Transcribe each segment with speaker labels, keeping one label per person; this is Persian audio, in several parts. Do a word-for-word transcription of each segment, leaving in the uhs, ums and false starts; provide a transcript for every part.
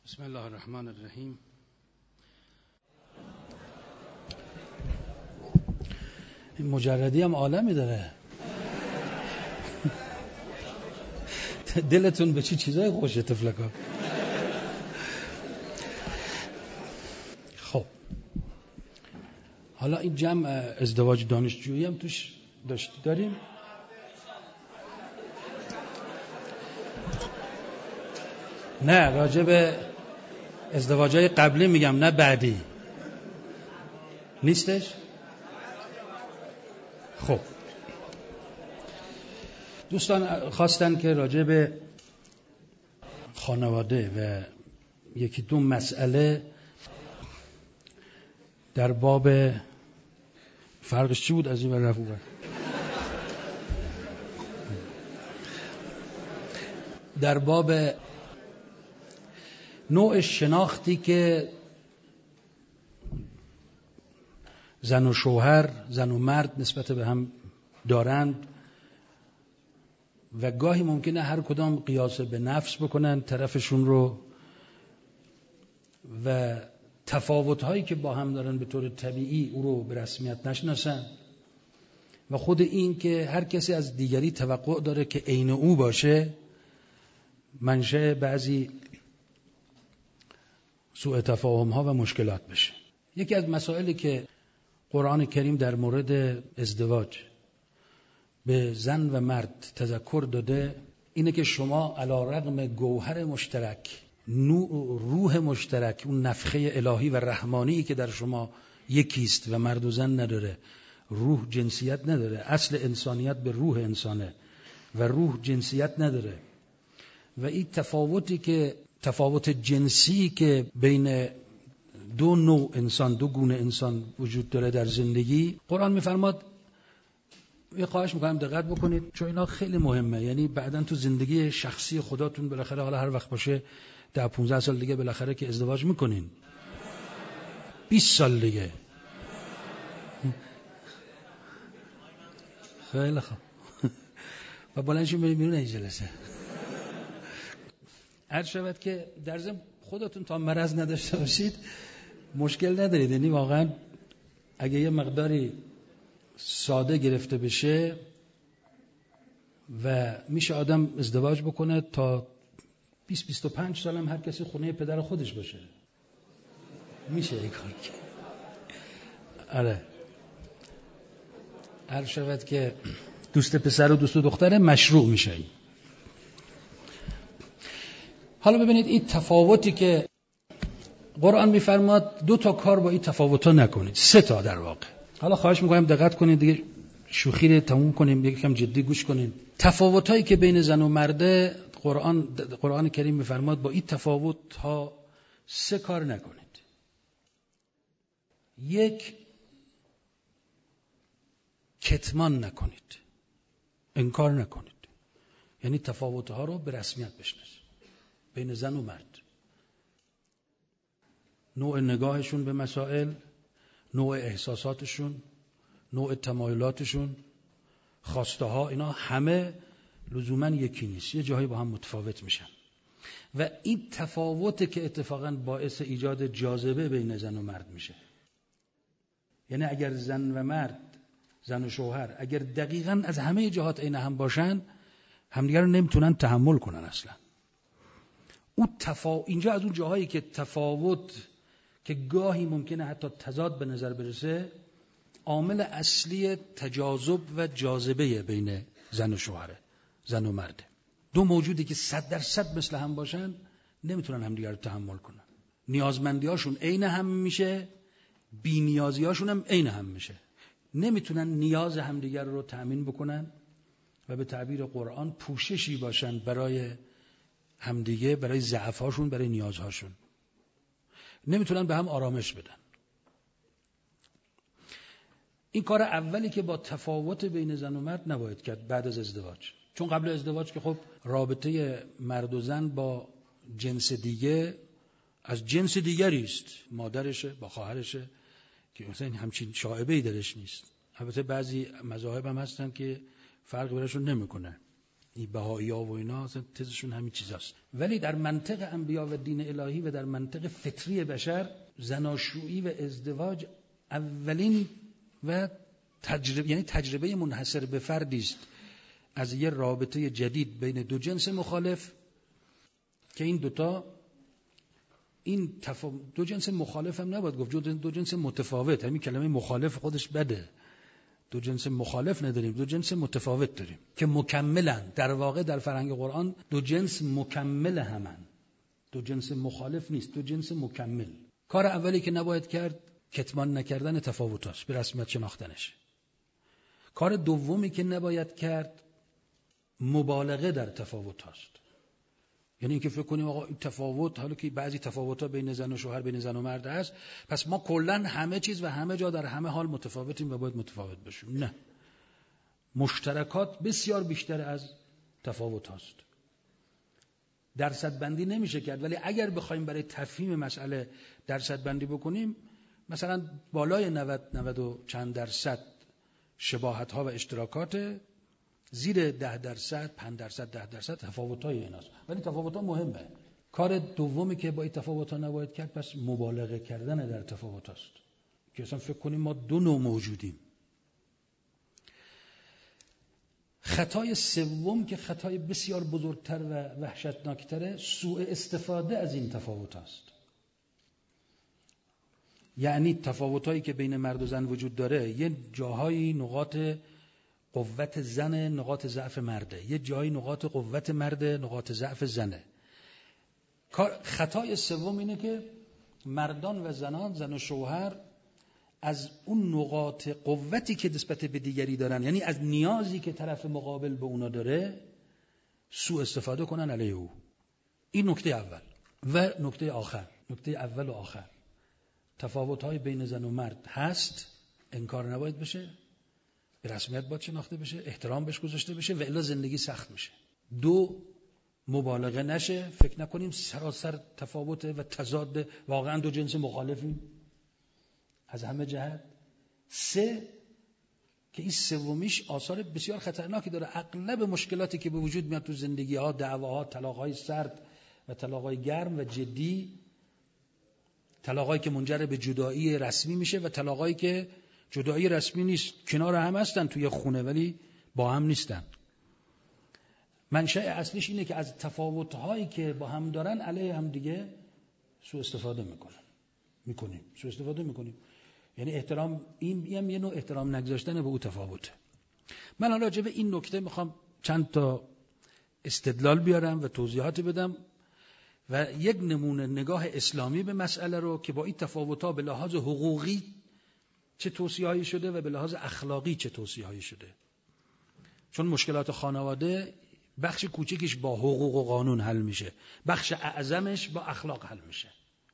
Speaker 1: بسم الله الرحمن الرحیم. این مجردی هم عالمی داره. دلتون به چی چیزای خوشه تفلکا؟ خب حالا این جمع ازدواج دانشجویی هم توش داشت داریم. نه راجع به ازدواجای قبلی میگم، نه بعدی. نیستش؟ خب دوستان خواستن که راجع به خانواده و یکی دو مسئله در باب فرقش چی بود از این ور رفت اون ور؟ در باب نوع شناختی که زن و شوهر، زن و مرد نسبت به هم دارند و گاهی ممکنه هر کدام قیاس به نفس بکنن طرفشون رو و تفاوت‌هایی که با هم دارن به طور طبیعی او رو به رسمیت نشناسن و خود این که هر کسی از دیگری توقع داره که عین او باشه منشأ بعضی سوء تفاهم‌ها و مشکلات بشه. یکی از مسائلی که قرآن کریم در مورد ازدواج به زن و مرد تذکر داده اینه که شما علی رغم گوهر مشترک، نوع روح مشترک، اون نفخه الهی و رحمانی که در شما یکیست و مرد و زن نداره، روح جنسیت نداره، اصل انسانیت به روح انسانه و روح جنسیت نداره و این تفاوتی که تفاوت جنسی که بین دو نوع انسان، دو گونه انسان وجود داره در زندگی، قرآن میفرماد، یه خواهش میکنم دقت بکنید چون اینا خیلی مهمه. یعنی بعداً تو زندگی شخصی خودتون بالاخره حالا هر وقت باشه ده پونزده سال دیگه بالاخره که ازدواج میکنین، بیست سال دیگه، خیلی خوب و بلندشون بریم بیرون این جلسه. عرض شود که در ضمن خودتون تا مرض نداشته باشید مشکل ندارید. یعنی واقعا اگه یه مقداری ساده گرفته بشه و میشه آدم ازدواج بکنه تا بیست بیست و پنج سال هم هر کسی خونه پدر خودش باشه، میشه این کار که آره. عرض شود که دوست پسر و دوست دختره مشروع میشه. حالا ببینید این تفاوتی که قرآن میفرماد دو تا کار با این تفاوت‌ها نکنید، سه تا در واقع. حالا خواهش میکنم دقت کنید دیگه، شوخی رو تموم کنیم، یکم جدی گوش کنید. تفاوت‌هایی که بین زن و مرده قرآن قرآن کریم میفرماد با این تفاوت‌ها سه کار نکنید. یک، کتمان نکنید، انکار نکنید. یعنی تفاوت‌ها رو به رسمیت بشناسید بین زن و مرد. نوع نگاهشون به مسائل، نوع احساساتشون، نوع تمایلاتشون، خواسته ها، اینا همه لزوما یکی نیست، یه جایی با هم متفاوت میشن و این تفاوته که اتفاقا باعث ایجاد جاذبه بین زن و مرد میشه. یعنی اگر زن و مرد، زن و شوهر اگر دقیقاً از همه جهات عین هم باشن، همدیگر رو نمیتونن تحمل کنن اصلا. اون تفا... اینجا از اون جاهایی که تفاوت که گاهی ممکنه حتی تضاد به نظر برسه، عامل اصلی تجاذب و جاذبه بین زن و شوهره، زن و مرده. دو موجودی که صد درصد مثل هم باشن نمیتونن همدیگر رو تحمل کنن. نیازمندیاشون عین هم میشه، بی نیازیاشون هم عین هم میشه. نمیتونن نیاز همدیگر رو تأمین بکنن و به تعبیر قرآن پوششی باشن برای همدیگه، برای ضعف‌هاشون، برای نیازهاشون. نمیتونن به هم آرامش بدن. این کار اولی که با تفاوت بین زن و مرد نباید کرد بعد از ازدواج. چون قبل ازدواج که خب رابطه مرد و زن با جنس دیگه از جنس دیگری است، مادرشه با خواهرشه، که مثلا همچین شائبه‌ای درش نیست. البته بعضی مذاهب هم هستن که فرق براشون نمیکنه، این بهائی‌ها و اینا تزشون همین چیزاست. ولی در منطق انبیا و دین الهی و در منطق فطری بشر زناشویی و ازدواج اولین و تجربه، یعنی تجربه منحصر به فردی است از یه رابطه جدید بین دو جنس مخالف که این دوتا این تفا... دو جنس مخالف هم نباید گفت، دو جنس متفاوت. همین کلمه مخالف خودش بده. دو جنس مخالف نداریم، دو جنس متفاوت داریم که مکملن. در واقع در فرهنگ قرآن دو جنس مکمل همن، دو جنس مخالف نیست، دو جنس مکمل. کار اولی که نباید کرد کتمان نکردن تفاوتاست، به رسمیت شناختنش. کار دومی که نباید کرد مبالغه در تفاوتاست. یعنی اینکه فکر کنیم آقا این تفاوت، حالا که بعضی تفاوت‌ها بین زن و شوهر، بین زن و مرد هست، پس ما کلاً همه چیز و همه جا در همه حال متفاوتیم و باید متفاوت باشیم. نه، مشترکات بسیار بیشتر از تفاوت هست. درصد بندی نمیشه کرد، ولی اگر بخوایم برای تفهیم مسئله درصد بندی بکنیم، مثلا بالای نود نود و چند درصد شباهت ها و اشتراکات، زیر ده درصد، پنج درصد، ده درصد تفاوت های ایناست. ولی تفاوت ها مهمه. کار دومی که با این تفاوت ها نباید کرد پس مبالغه کردن در تفاوت هست که اصلا فکر کنیم ما دو نوع موجودیم. خطای سوم که خطای بسیار بزرگتر و وحشتناکتره، سوء استفاده از این تفاوت است. یعنی تفاوتایی که بین مرد و زن وجود داره، یه جاهایی نقاط قوت زن، نقاط ضعف مرده، یه جایی نقاط قوت مرده، نقاط ضعف زنه. خطای سوم اینه که مردان و زنان، زن و شوهر، از اون نقاط قوتی که نسبت به دیگری دارن، یعنی از نیازی که طرف مقابل به اونا داره، سوء استفاده کنن علیه او. این نکته اول. و نکته آخر، نکته اول و آخر، تفاوت‌های بین زن و مرد هست، انکار نباید بشه، به رسمیت باید شناخته بشه، احترام بهش گذاشته بشه، و الا زندگی سخت میشه. دو، مبالغه نشه، فکر نکنیم سراسر تفاوت و تضاد، واقعا دو جنس مخالفیم از همه جهت. سه، که این سومیش آثار بسیار خطرناکی داره. اغلب مشکلاتی که به وجود میاد تو زندگی ها، دعواها، طلاق‌های سرد و طلاق‌های گرم و جدی، طلاقایی که منجر به جدایی رسمی میشه و طلاقایی که جدایی رسمی نیست، کنار هم هستن توی خونه ولی با هم نیستن. منشأ اصلیش اینه که از تفاوت‌هایی که با هم دارن علیه هم دیگه سوء استفاده میکنن میکنیم سوء استفاده میکنیم. یعنی احترام، این هم یه نوع احترام نگذاشتن به اون تفاوته. من حالا راجع به این نکته میخوام چند تا استدلال بیارم و توضیحات بدم و یک نمونه نگاه اسلامی به مسئله رو که با این تفاوت‌ها به لحاظ حقوقی چه توصیه‌هایی شده و به لحاظ اخلاقی چه توصیه‌هایی شده. چون مشکلات خانواده بخش کوچکیش با حقوق و قانون حل میشه، بخش اعظمش با اخلاق حل میشه.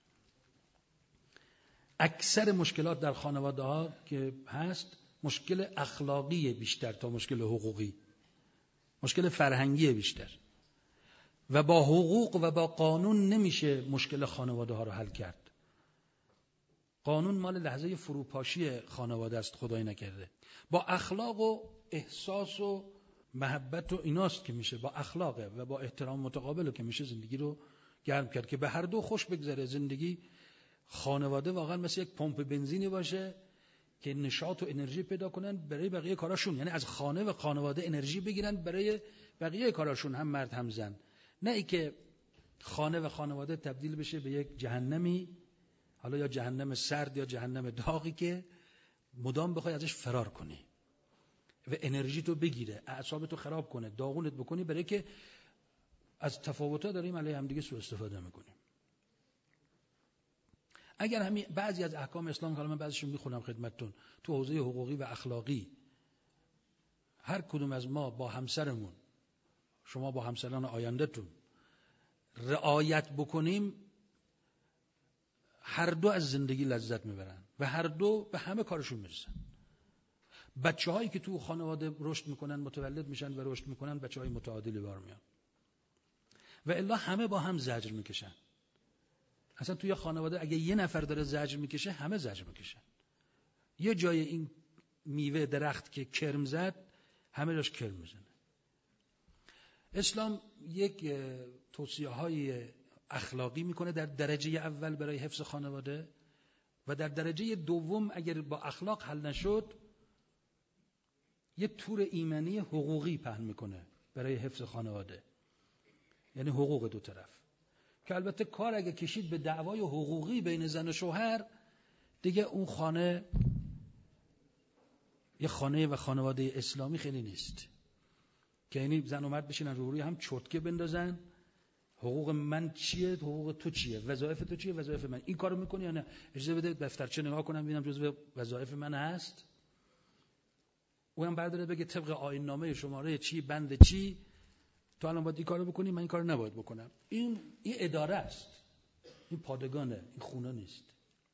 Speaker 1: اکثر مشکلات در خانواده ها که هست مشکل اخلاقی بیشتر تا مشکل حقوقی، مشکل فرهنگی بیشتر، و با حقوق و با قانون نمیشه مشکل خانواده ها رو حل کرد. قانون مال لحظه فروپاشی خانواده است، خدای نکرده. با اخلاق و احساس و محبت و ایناست که میشه، با اخلاقه و با احترام متقابل که میشه زندگی رو گرم کرد که به هر دو خوش بگذره. زندگی خانواده واقعا مثل یک پمپ بنزینی باشه که نشاط و انرژی پیدا کنن برای بقیه کاراشون، یعنی از خانه و خانواده انرژی بگیرن برای بقیه کاراشون، هم مرد هم زن. نه ای که خانه و خانواده تبدیل بشه به یک جهنمی، حالا یا جهنم سرد یا جهنم داغی که مدام بخوای ازش فرار کنی و انرژی تو بگیره، اعصابتو خراب کنه، داغونت بکنی، برای که از تفاوت‌ها داریم علیه هم دیگه سوء استفاده میکنیم. اگر همین بعضی از احکام اسلام که من بعضیشون میخونم خدمتتون، تو حوزه حقوقی و اخلاقی هر کدوم از ما با همسرمون، شما با همسران آینده‌تون رعایت بکنیم، هر دو از زندگی لذت میبرن و هر دو به همه کارشون میرسن. بچه‌هایی که تو خانواده رشد میکنن، متولد میشن و رشد میکنن، بچه‌های متعادلی بار میان و الا همه با هم زجر میکشن. اصلا توی خانواده اگه یه نفر داره زجر میکشه، همه زجر میکشن. یه جای این میوه درخت که کرم زد، همه جاش کرم میزنه. اسلام یک توصیه های اخلاقی میکنه در درجه اول برای حفظ خانواده و در درجه دوم اگر با اخلاق حل نشد یه تور ایمنی حقوقی پهن میکنه برای حفظ خانواده، یعنی حقوق دو طرف، که البته کار اگه کشید به دعوای حقوقی بین زن و شوهر دیگه اون خانه یه خانه و خانواده اسلامی خیلی نیست، که یعنی زن و مرد بشینن روی هم چرتکه بندازن حقوق من چیه، حقوق تو چیه، وظایف تو چیه، وظایف من. این کارو میکنی یا نه؟ اجازه بده دفترچه نگاه کنم ببینم جزو وظایف من هست. اونم برداره بگه طبق آیین نامه شماره چی بند چی تو الان باید این کارو بکنی، من این کارو نباید بکنم. این این اداره است، این پادگانه، این خونه نیست.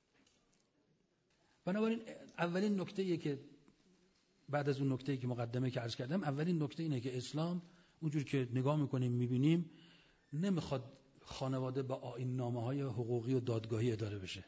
Speaker 1: بنابراین اولین نکته‌ایه که بعد از اون نکته‌ای که مقدمه که عرض کردم، اولین نکته اینه که اسلام اونجور که نگاه میکنیم میبینیم نمیخواد خانواده با آیین نامه‌های حقوقی و دادگاهی اداره بشه.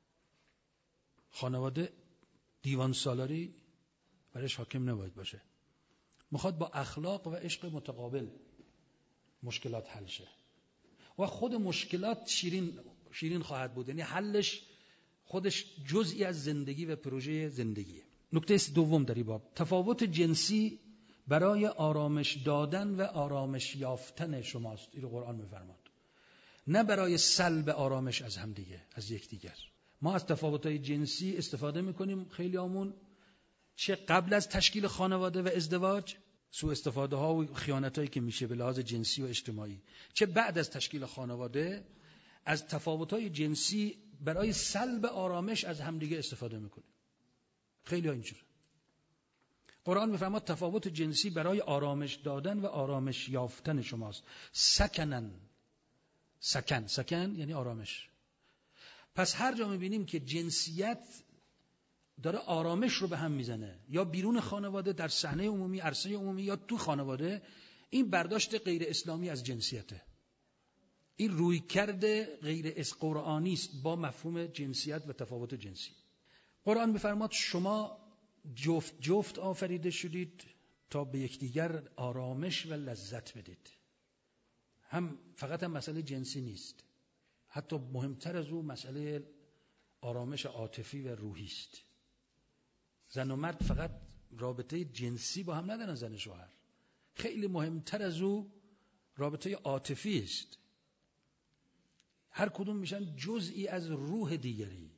Speaker 1: خانواده دیوان سالاری برایش حاکم نباید باشه. میخواد با اخلاق و عشق متقابل مشکلات حل شه و خود مشکلات شیرین شیرین خواهد بود، یعنی حلش خودش جزئی از زندگی و پروژه زندگیه. نکته دوم در این باب، تفاوت جنسی برای آرامش دادن و آرامش یافتن شماست. این رو قرآن می‌فرماد، نه برای سلب آرامش از هم دیگه، از یکدیگر. ما از تفاوت‌های جنسی استفاده می‌کنیم خیلیامون، چه قبل از تشکیل خانواده و ازدواج، سوء استفاده ها و خیانت هایی که میشه به لحاظ جنسی و اجتماعی، چه بعد از تشکیل خانواده از تفاوت های جنسی برای سلب آرامش از همدیگه استفاده میکنیم. خیلی ها اینجوره. قرآن میفرماد تفاوت جنسی برای آرامش دادن و آرامش یافتن شماست. سکنن، سکن، سکن یعنی آرامش. پس هر جا میبینیم که جنسیت داره آرامش رو به هم میزنه، یا بیرون خانواده در صحنه عمومی، عرصه عمومی، یا تو خانواده، این برداشت غیر اسلامی از جنسیته. این روی کرده غیر قرآنی است با مفهوم جنسیت و تفاوت جنسی. قرآن می‌فرماد شما جفت جفت آفریده شدید تا به یکدیگر آرامش و لذت بدید. هم فقط هم مسئله جنسی نیست، حتی مهمتر از اون مسئله آرامش عاطفی و روحی است. زن و مرد فقط رابطه جنسی با هم ندارن، زن و شوهر. خیلی مهمتر از او رابطه عاطفی است. هر کدوم میشن جزئی از روح دیگری.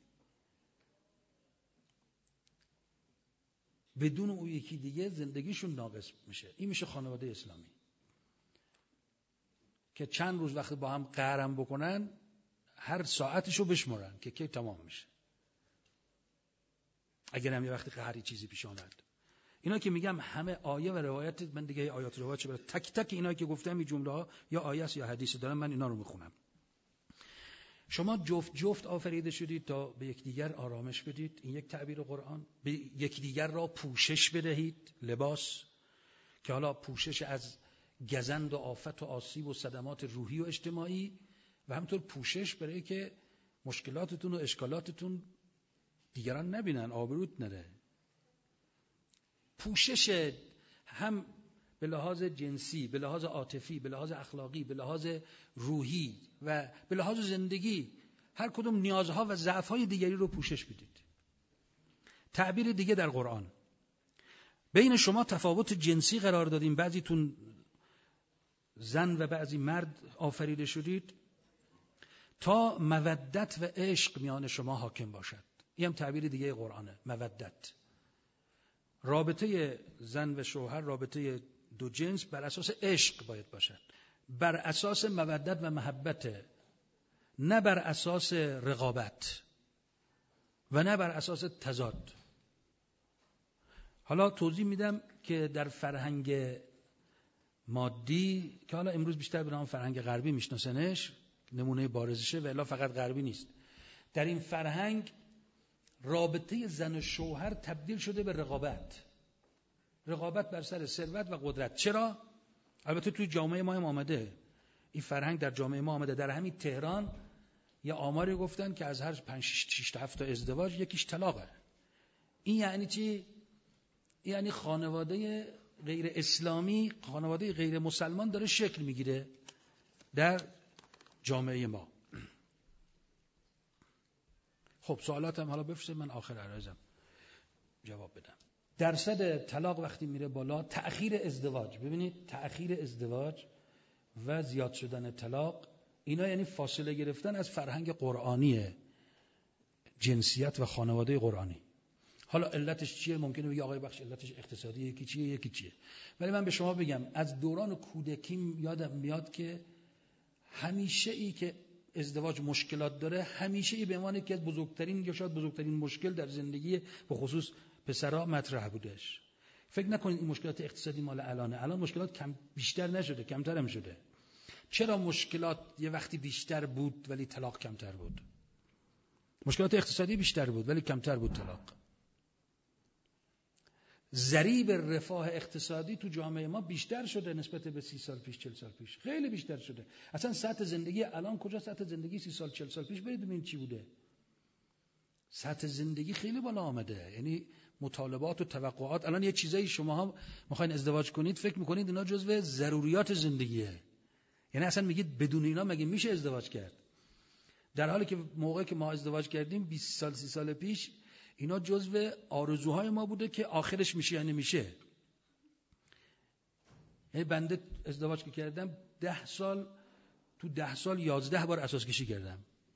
Speaker 1: بدون اون یکی دیگه زندگیشون ناقص میشه. این میشه خانواده اسلامی که چند روز وقت با هم قهرم بکنن، هر ساعتشو بشمارن که کی تمام میشه، اگر هم یه وقتی قهری چیزی پیش آمد. اینا که میگم همه آیه و روایت، من دیگه آیات و روایت چه برای تک تک اینا که گفتم این جمله ها یا آیه است یا حدیث دارم، من اینا رو میخونم. شما جفت جفت آفریده شدید تا به یکدیگر آرامش بدید. این یک تعبیر قرآن. به یکدیگر را پوشش بدهید، لباس، که حالا پوشش از گزند و آفت و آسیب و صدمات روحی و اجتماعی، و همینطور پوشش برای که مشکلاتتون و اشکالاتتون دیگران نبینن، آبروت نره. پوشش هم به لحاظ جنسی، به لحاظ عاطفی، به لحاظ اخلاقی، به لحاظ روحی و به لحاظ زندگی، هر کدوم نیازها و ضعف‌های دیگری رو پوشش بدید. تعبیر دیگه در قرآن، بین شما تفاوت جنسی قرار دادیم، بعضیتون زن و بعضی مرد آفریده شدید تا مودت و عشق میان شما حاکم باشد. این هم تعبیر دیگه قرآنه، مودت. رابطه زن و شوهر، رابطه دو جنس بر اساس عشق باید باشد، بر اساس مودت و محبت، نه بر اساس رقابت و نه بر اساس تضاد. حالا توضیح میدم که در فرهنگ مادی که حالا امروز بیشتر به نام فرهنگ غربی میشناسنش، نمونه بارزشه و الا فقط غربی نیست، در این فرهنگ رابطه زن و شوهر تبدیل شده به رقابت. رقابت بر سر ثروت و قدرت. چرا؟ البته توی جامعه ما هم آمده، این فرهنگ در جامعه ما آمده. در همین تهران یه آماری گفتن که از هر پنج شش تا هفت تا ازدواج یکیش طلاقه. این یعنی چی؟ این یعنی خانواده غیر اسلامی، خانواده غیر مسلمان داره شکل میگیره در جامعه ما. خب سوالاتم حالا بفرستید، من آخر عرضم جواب بدم. درصد طلاق وقتی میره بالا، تأخیر ازدواج، ببینید تأخیر ازدواج و زیاد شدن طلاق، اینا یعنی فاصله گرفتن از فرهنگ قرآنی جنسیت و خانواده قرآنی. حالا علتش چیه؟ ممکنه بگی آقای بخش علتش اقتصادی، یکی چیه یکی چیه. ولی من به شما بگم از دوران کودکی یادم میاد که همیشه ای که ازدواج مشکلات داره، همیشه ای به عنوان یکی از بزرگترین یا شاید بزرگترین مشکل در زندگی به خصوص پسرها مطرح بودش. فکر نکنید این مشکلات اقتصادی مال الانه. الان مشکلات کم بیشتر نشده، کمتر هم شده. چرا مشکلات یه وقتی بیشتر بود ولی طلاق کمتر بود؟ مشکلات اقتصادی بیشتر بود ولی کمتر بود طلاق. ضریب رفاه اقتصادی تو جامعه ما بیشتر شده نسبت به سی سال پیش، چل سال پیش. خیلی بیشتر شده. اصلا سطح زندگی الان کجا؟ سطح زندگی سی سال چل سال پیش برید ببینید چی بوده. سطح زندگی خیلی بالا آمده. یعنی مطالبات و توقعات. الان یه چیزایی شماها میخواین ازدواج کنید فکر میکنید اینا جزو ضروریات زندگیه. یعنی اصلا میگید بدون اینا مگه میشه ازدواج کرد؟ در حالی که موقعی که ما ازدواج کردیم بیست سال سی سال پیش اینا جزو آرزوهای ما بوده که آخرش میشه یا نمیشه. یعنی بنده ازدواج که کردم ده سال تو ده سال یازده بار اساس کشی کردم.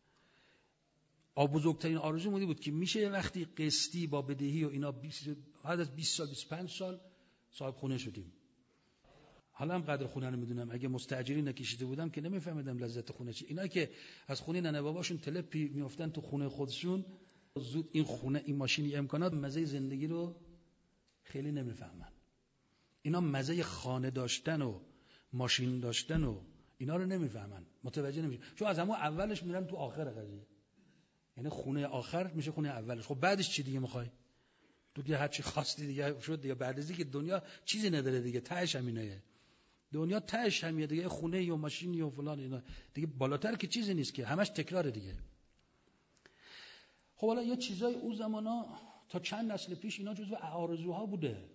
Speaker 1: آ بزرگترین آرزو مودی بود که میشه یه وقتی قسطی با بدهی و اینا بعد از بیست سال بیست و پنج سال صاحب خونه شدیم. حالا هم قدر خونه رو میدونم. اگه مستاجری نکشیده بودم که نمیفهمیدم لذت خونه چی. اینا که از خونه ننه باباشون تلپی میافتن تو خونه خودشون، زود این خونه این ماشینی امکانات، مزه زندگی رو خیلی نمیفهمن. اینا مزه خانه داشتن و ماشین داشتن و اینا رو نمیفهمن، متوجه نمیشن. چون از همون اولش میرن تو آخر قضیه. یعنی خونه آخر میشه خونه اولش. خب بعدش چی دیگه میخوای؟ تو که هر چی خواستی دیگه شد دیگه. بعد از اینکه دنیا چیزی نداره دیگه، تهش همینه. دنیا تهش همینه دیگه، خونه و ماشین و فلان اینا دیگه بالاتر که چیزی نیست که، همش تکراره دیگه. خب حالا یه چیزای اون زمانا تا چند نسل پیش اینا جزو آرزوها بوده.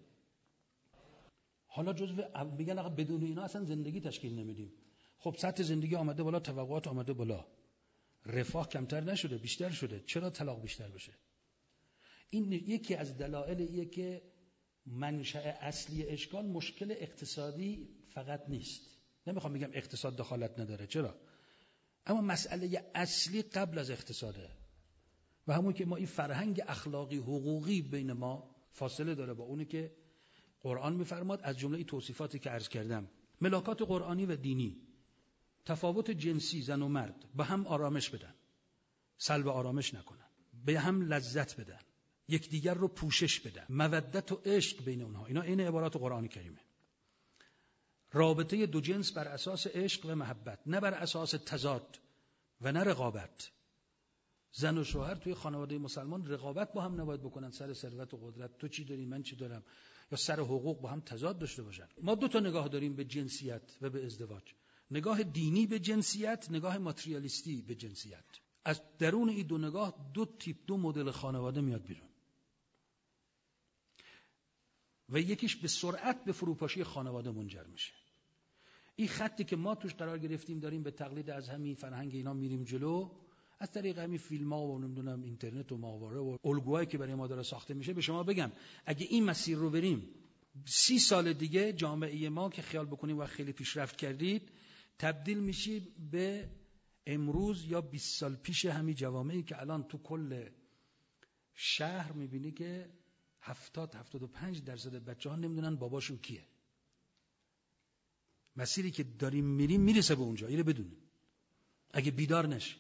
Speaker 1: حالا جزو میگن آقا بدون اینا اصلا زندگی تشکیل نمیدیم. خب سطح زندگی آمده بالا، توقعات آمده بالا، رفاه کمتر نشده بیشتر شده. چرا طلاق بیشتر بشه؟ این یکی از دلایلیه که منشأ اصلی اشکال مشکل اقتصادی فقط نیست. نمیخوام بگم اقتصاد دخالت نداره، چرا؟ اما مسئله اصلی قبل از اقتصاده و همون که ما این فرهنگ اخلاقی حقوقی بین ما فاصله داره با اونی که قرآن میفرماد. از جمله این توصیفاتی که عرض کردم، ملاکات قرآنی و دینی، تفاوت جنسی زن و مرد به هم آرامش بدن، سلب آرامش نکنن، به هم لذت بدن، یکدیگر رو پوشش بدن، مودت و عشق بین اونها. اینا این عبارات قرآن کریمه. رابطه دو جنس بر اساس عشق و محبت، نه بر اساس تضاد و نه رقابت. زن و شوهر توی خانواده مسلمان رقابت با هم نباید بکنن سر ثروت و قدرت، تو چی داری من چی دارم، یا سر حقوق با هم تضاد داشته باشن. ما دو تا نگاه داریم به جنسیت و به ازدواج. نگاه دینی به جنسیت، نگاه ماتریالیستی به جنسیت. از درون این دو نگاه دو تیپ، دو مدل خانواده میاد بیرون و یکیش به سرعت به فروپاشی خانواده منجر میشه. این خطی که ما توش قرار گرفتیم داریم به تقلید از همین فرهنگ اینا میریم جلو، از طریق همین فیلم ها و نمیدونم اینترنت و ماهواره و الگوهایی که برای ما داره ساخته میشه. به شما بگم اگه این مسیر رو بریم، سی سال دیگه جامعه ما که خیال بکنیم و خیلی پیشرفت کردید، تبدیل میشی به امروز یا بیست سال پیش همین جوامعی که الان تو کل شهر میبینی که هفتاد هفتاد و پنج درصد بچه ها نمیدونن باباشون کیه. مسیری که داریم میریم میرسه به اونجا. اینو بدونید. اگه بیدار نشیم،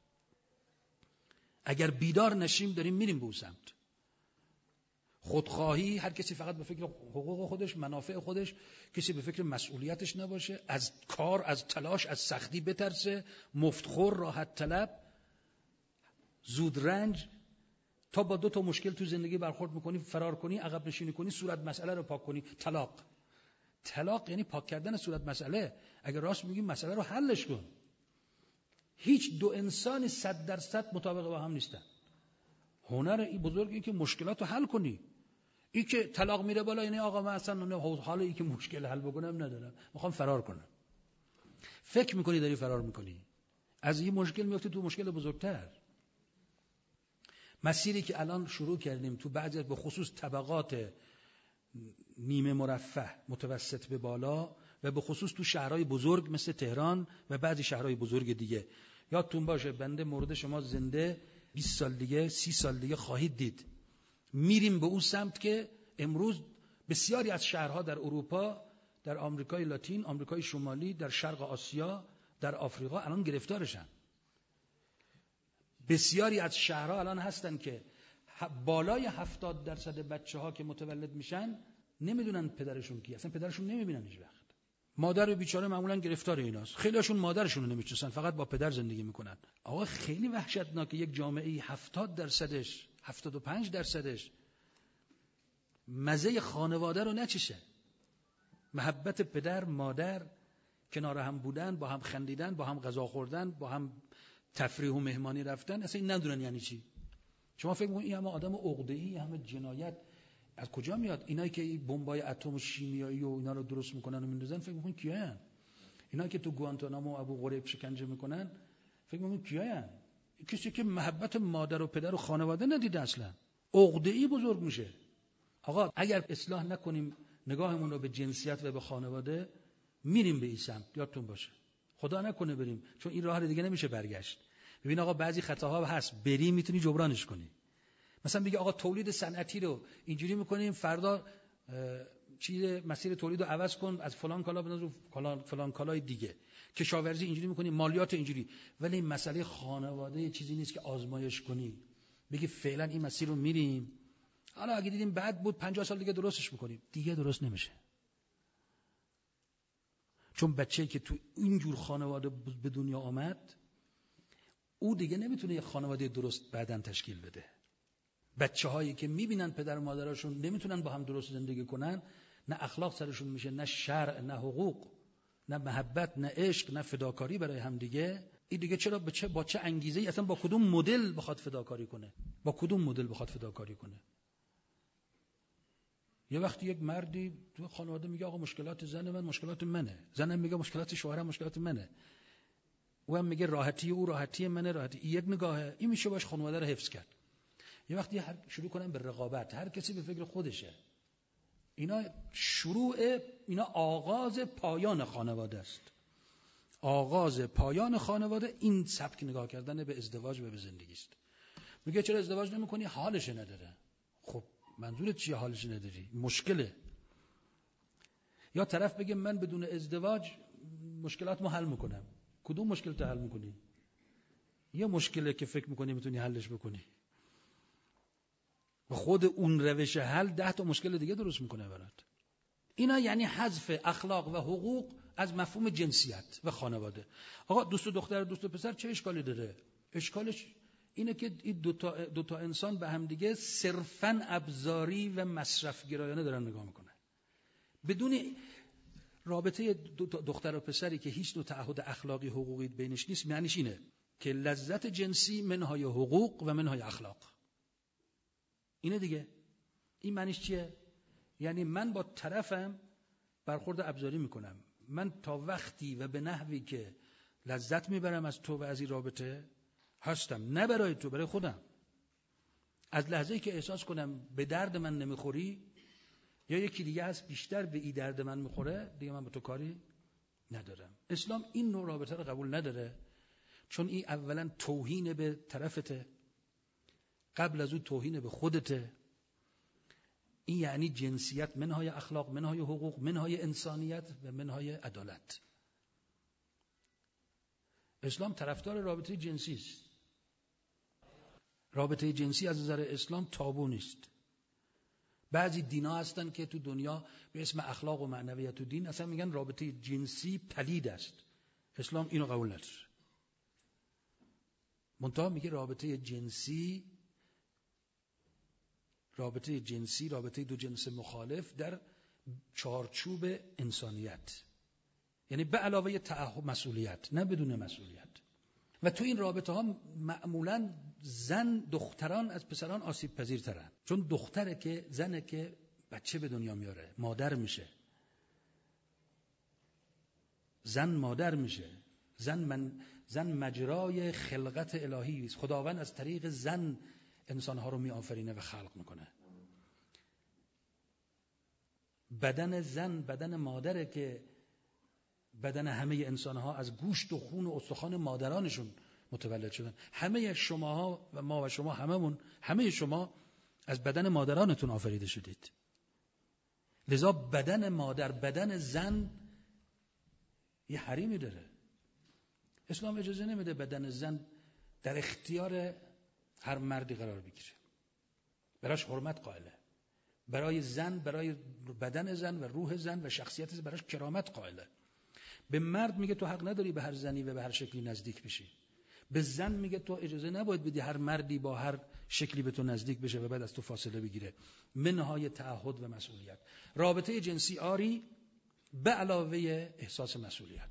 Speaker 1: اگر بیدار نشیم داریم میریم به اون سمت. خودخواهی، هر کسی فقط به فکر حقوق خودش، منافع خودش، کسی به فکر مسئولیتش نباشه، از کار، از تلاش، از سختی بترسه، مفتخور، راحت طلب، زود رنج، تا با دو تا مشکل تو زندگی برخورد میکنی فرار کنی، عقب نشینی کنی، صورت مسئله رو پاک کنی. طلاق. طلاق یعنی پاک کردن صورت مسئله. اگر راست میگی مسئله رو حلش کن. هیچ دو انسانی صد درصد مطابق با هم نیستن. هنر این بزرگ این که مشکلات رو حل کنی. این که طلاق میره بالا، یعنی آقا من اصلا حالا این که مشکل حل بکنم ندارم، میخوام فرار کنم. فکر میکنی داری فرار میکنی، از این مشکل میفتی تو مشکل بزرگتر. مسیری که الان شروع کردیم تو بعضی به خصوص طبقات نیمه مرفه، متوسط به بالا و به خصوص تو شهرهای بزرگ مثل تهران و بعضی شهرهای بزرگ دیگه، یادتون باشه بنده مورد شما زنده بیست سال دیگه، سی سال دیگه خواهید دید میریم به اون سمت که امروز بسیاری از شهرها در اروپا، در آمریکای لاتین، آمریکای شمالی، در شرق آسیا، در آفریقا الان گرفتارشن. بسیاری از شهرها الان هستن که بالای هفتاد درصد بچه ها که متولد میشن نمیدونن پدرشون کیه، اصلا پدرشون نمیبینن هیچ وقت. مادر بیچاره معمولا گرفتار ایناست، خیلیشون مادرشون رو نمیشناسن، فقط با پدر زندگی میکنن. آقا خیلی وحشتناکه یک جامعه هفتاد درصدش، هفتاد و پنج درصدش مزه خانواده رو نچشه، محبت پدر مادر، کنار هم بودن، با هم خندیدن، با هم غذا خوردن، با هم تفریح و مهمانی رفتن، اصلا این ندونن یعنی چی. شما فکر می‌کنید این همه آدم عقده‌ای، همه جنایت از کجا میاد؟ اینایی که بمبای اتم و شیمیایی و اینا رو درست میکنن و میندازن، فکر می‌کنید کیان؟ اینایی که تو گوانتانامو و ابو غریب شکنجه میکنن، فکر می‌کنید کیان؟ کسی که محبت مادر و پدر و خانواده ندیده، اصلا عقده‌ای بزرگ میشه. آقا اگر اصلاح نکنیم نگاهمون رو به جنسیت و به خانواده، میریم به این سمت. یادتون باشه خدا نکنه بریم، چون این راه دیگه نمیشه برگشت. ببین آقا بعضی خطاها هست بری میتونی جبرانش کنی. مثلا بگی آقا تولید صنعتی رو اینجوری میکنیم، فردا چیز مسیر تولید رو عوض کن، از فلان کالا بنازو فلان فلان کالای دیگه، کشاورزی اینجوری میکنیم، مالیات اینجوری. ولی این مسئله خانواده چیزی نیست که آزمایش کنی بگی فعلا این مسیر رو میریم، حالا اگه دیدیم بعد بود پنجاه سال دیگه درستش میکنیم. دیگه درست نمیشه. چون بچه‌ای که تو اینجور خانواده به دنیا آمد، او دیگه نمیتونه یه خانواده درست بعداً تشکیل بده. بچه‌هایی که میبینن پدر و مادرشون نمیتونن با هم درست زندگی کنن، نه اخلاق سرشون میشه، نه شرع، نه حقوق، نه محبت، نه عشق، نه فداکاری برای هم دیگه. این دیگه چرا به چه با چه انگیزه‌ای اصلا با کدوم مدل بخواد فداکاری کنه؟ با کدوم مدل بخواد فداکاری کنه؟ یه وقتی یک مردی تو خانواده میگه آقا مشکلات زن من مشکلات منه، زنم میگه مشکلات شوهرم مشکلات منه، او هم میگه راحتی او راحتی منه، راحتی این یک نگاهه، این میشه باش خانواده رو حفظ کرد. یه وقتی هر شروع کنن به رقابت، هر کسی به فکر خودشه، اینا شروع، اینا آغاز پایان خانواده است. آغاز پایان خانواده این سبک نگاه کردن به ازدواج و به زندگی است. میگه چرا ازدواج نمی‌کنی؟ حالش نداره. خب منظورت چیه حالش نداری؟ مشکله. یا طرف بگه من بدون ازدواج مشکلاتمو حل میکنم. کدوم مشکل تو حل میکنی؟ یه مشکله که فکر میکنی میتونی حلش بکنی، و خود اون روش حل ده تا مشکل دیگه درست میکنه برات. اینا یعنی حذف اخلاق و حقوق از مفهوم جنسیت و خانواده. آقا دوست و دختر، دوست و پسر چه اشکالی داره؟ اشکالش اینه که این دو تا دو تا انسان به هم دیگه صرفاً ابزاری و مصرف گرایانه دارن نگاه میکنن، بدون رابطه دختر و پسری که هیچ نوع تعهد اخلاقی حقوقی بینش نیست. معنیش اینه که لذت جنسی منهای حقوق و منهای اخلاق. اینه دیگه. این معنیش چیه؟ یعنی من با طرفم برخورد ابزاری میکنم، من تا وقتی و به نحوی که لذت میبرم از تو و از این رابطه هستم، نه برای تو، برای خودم. از لحظه‌ای که احساس کنم به درد من نمیخوری یا یکی دیگه هست بیشتر به این درد من میخوره، دیگه من با تو کاری ندارم. اسلام این نوع رابطه رو قبول نداره، چون این اولا توهین به طرفته، قبل از اون توهین به خودته. این یعنی جنسیت منهای اخلاق، منهای حقوق، منهای انسانیت و منهای عدالت. اسلام طرفدار رابطه جنسی است. رابطه جنسی از نظر اسلام تابو نیست. بعضی دینا هستن که تو دنیا به اسم اخلاق و معنویت و دین اصلا میگن رابطه جنسی پلید است. اسلام اینو قبول نداره. منتها میگه رابطه جنسی رابطه جنسی رابطه دو جنس مخالف در چارچوب انسانیت، یعنی به علاوه تعهد مسئولیت، نه بدون مسئولیت. و تو این رابطه ها معمولا زن دختران از پسران آسیب پذیرترن، چون دختره که زنه که بچه به دنیا میاره، مادر میشه، زن مادر میشه، زن من زن مجرای خلقت الهی است. خداوند از طریق زن انسانها رو می آفرینه و خلق میکنه. بدن زن بدن مادره که بدن همه انسانها از گوشت و خون و استخوان مادرانشون متولد شدن. همه شماها و ما و شما هممون، همه شما از بدن مادرانتون آفریده شدید. لذا بدن مادر، بدن زن یه حریمی داره. اسلام اجازه نمیده بدن زن در اختیار هر مردی قرار بگیره. براش حرمت قائله. برای زن، برای بدن زن و روح زن و شخصیت زن براش کرامت قائله. به مرد میگه تو حق نداری به هر زنی و به هر شکلی نزدیک بشی. به زن میگه تو اجازه نباید بدی هر مردی با هر شکلی به تو نزدیک بشه و بعد از تو فاصله بگیره. منهای تعهد و مسئولیت. رابطه جنسی آری به علاوه احساس مسئولیت،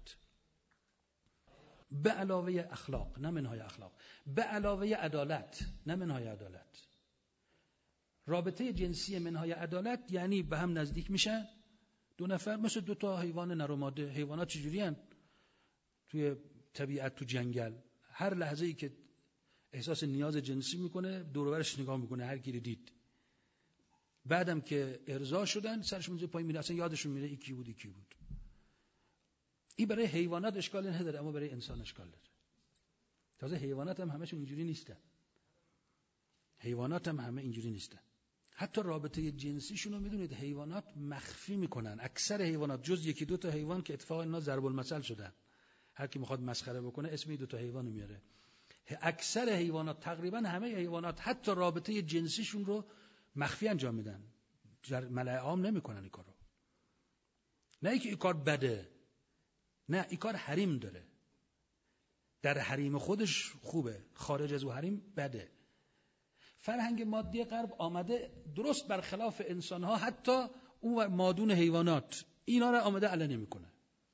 Speaker 1: به علاوه اخلاق نه منهای اخلاق، به علاوه عدالت نه منهای عدالت. رابطه جنسی منهای عدالت یعنی به هم نزدیک میشن دو نفر، مثل دو تا حیوان نر و ماده. حیوانات چجوری هن؟ توی طبیعت، تو جنگل، هر لحظه ای که احساس نیاز جنسی میکنه دور و برش نگاه میکنه، هر کی رو دید. بعدم که ارضا شدن سرشون زیر پای میره، اصلا یادشون میره ای کی بود ای کی بود. این برای حیوانات اشکال نداره، اما برای انسان اشکال داره. تازه حیوانات هم همشون اینجوری نیستن. حیوانات هم همه اینجوری نیستن. حتی رابطه جنسیشون رو میدونید حیوانات مخفی میکنن. اکثر حیوانات جز یکی دو تا حیوان که اتفاقا اینا ضرب المثل شدن، هر کی میخواد مسخره بکنه اسم این دو تا حیوانو میاره. اکثر حیوانات، تقریبا همه حیوانات، حتی رابطه جنسیشون رو مخفی انجام میدن. ملأ عام نمیکنن این کارو. نه اینکه این کار بده، نه این کار حریم داره. در حریم خودش خوبه، خارج از او حریم بده. فرهنگ مادی غرب آمده درست برخلاف انسانها، حتی اون مادون حیوانات اینا رو آمده علنی میکنه.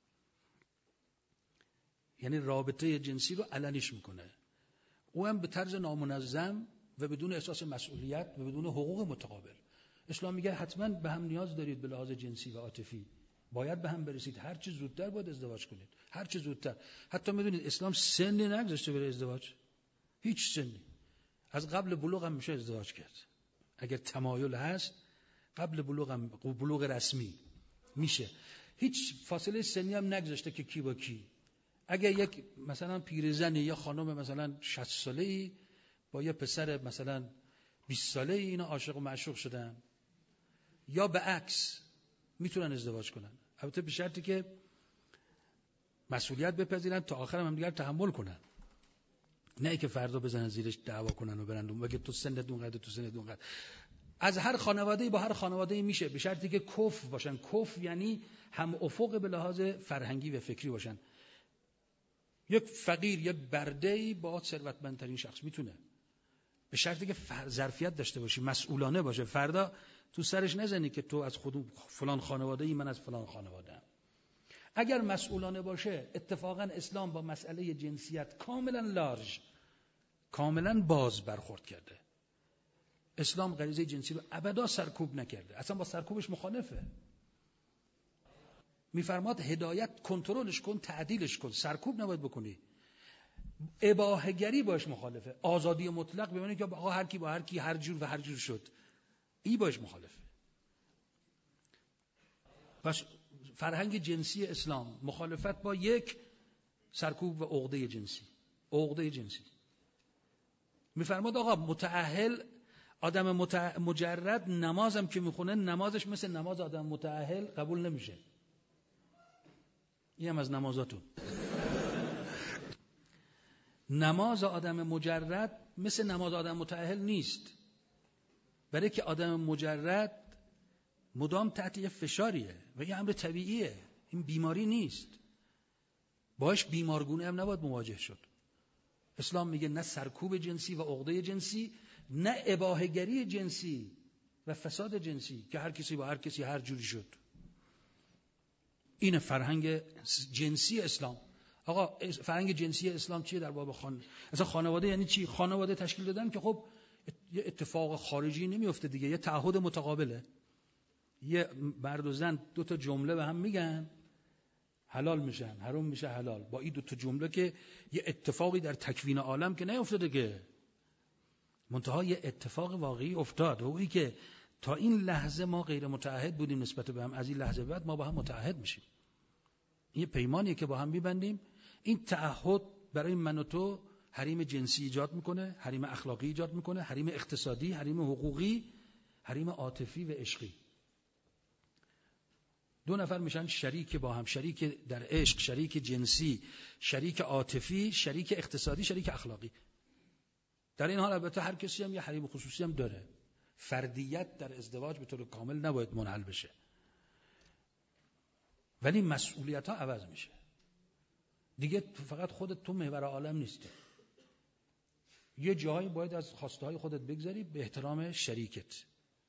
Speaker 1: یعنی رابطه جنسی رو علنیش میکنه، او هم به طرز نامنظم و بدون احساس مسئولیت و بدون حقوق متقابل. اسلام میگه حتما به هم نیاز دارید به لحاظ جنسی و عاطفی، باید به هم برسید، هر چه زودتر باید ازدواج کنید، هر چه زودتر. حتی میدونید اسلام سنی نگذاشته برای ازدواج، هیچ سنی. از قبل بلوغ هم میشه ازدواج کرد اگر تمایل هست. قبل بلوغ هم بلوغ رسمی میشه. هیچ فاصله سنی هم نگذاشته که کی با کی. اگر یک مثلا پیرزنی یا خانم مثلا شصت ساله‌ای با یه پسر مثلا بیست ساله‌ای اینا عاشق و معشوق شدن، یا به عکس، میتونن ازدواج کنن. البته به شرطی که مسئولیت بپذیرن، تا آخر هم دیگر تحمل کنن، نه ای که فردا بزنن زیرش دعوا کنن و برن و بگه تو سنت اونقدر تو سنت اونقدر. از هر خانواده‌ای با هر خانواده‌ای میشه، به شرطی که کف باشن. کف یعنی هم افق به لحاظ فرهنگی و فکری باشن. یک فقیر، یک برده‌ای با ثروتمندترین شخص میتونه، به شرطی که ظرفیت داشته باشی، مسئولانه باشه. فردا تو سرش نزنی که تو از خود فلان خانواده‌ای، من از فلان خانواده‌ام. اگر مسئولانه باشه، اتفاقا اسلام با مسئله جنسیت کاملا لارج، کاملا باز برخورد کرده. اسلام غریزه جنسی رو ابدا سرکوب نکرده، اصلا با سرکوبش مخالفه. میفرماد هدایت، کنترلش کن، تعدیلش کن، سرکوب نباید بکنی. اباحه‌گری باش مخالفه. آزادی مطلق ببینید که آقا هر کی با هر کی هر جور و هر جور شد، ای باش مخالفه. پس فرهنگ جنسی اسلام مخالفت با یک سرکوب و عقده جنسی. عقده جنسی میفرماد آقا متأهل، آدم متع... مجرد نمازم که میخونه نمازش مثل نماز آدم متأهل قبول نمیشه. این هم از نمازاتون. نماز آدم مجرد مثل نماز آدم متأهل نیست، برای که آدم مجرد مدام تحت یه فشاریه و این امر طبیعیه، این بیماری نیست، باش بیمارگونه هم نباید مواجه شد. اسلام میگه نه سرکوب جنسی و عقده جنسی، نه اباحه‌گری جنسی و فساد جنسی که هر کسی با هر کسی هر جوری شد. این فرهنگ جنسی اسلام. آقا فرهنگ جنسی اسلام چیه در باب خان؟ اصلا خانواده یعنی چی؟ خانواده تشکیل دادن که خب یه اتفاق خارجی نمیفته دیگه، یه تعهد متقابله. یه مرد و زن دو تا جمله به هم میگن حلال میشن، حرام میشه حلال. با این دو تا جمله که یه اتفاقی در تکوین عالم که نیفتاده، که منتها یه اتفاق واقعی افتاد، و این که تا این لحظه ما غیر متعهد بودیم نسبت به هم، از این لحظه بعد ما با هم متعهد میشیم. این پیمانیه که با هم میبندیم. این تعهد برای من و تو حریم جنسی ایجاد میکنه، حریم اخلاقی ایجاد میکنه، حریم اقتصادی، حریم حقوقی، حریم عاطفی و عشقی. دو نفر میشن شریک با هم، شریک در عشق، شریک جنسی، شریک عاطفی، شریک اقتصادی، شریک اخلاقی. در این حال البته هر کسی هم یه حریم خصوصی هم داره. فردیت در ازدواج به طور کامل نباید منحل بشه، ولی مسئولیت ها عوض میشه. دیگه فقط خودت تو محور عالم نیستی. یه جایی باید از خواسته های خودت بگذاری به احترام شریکت.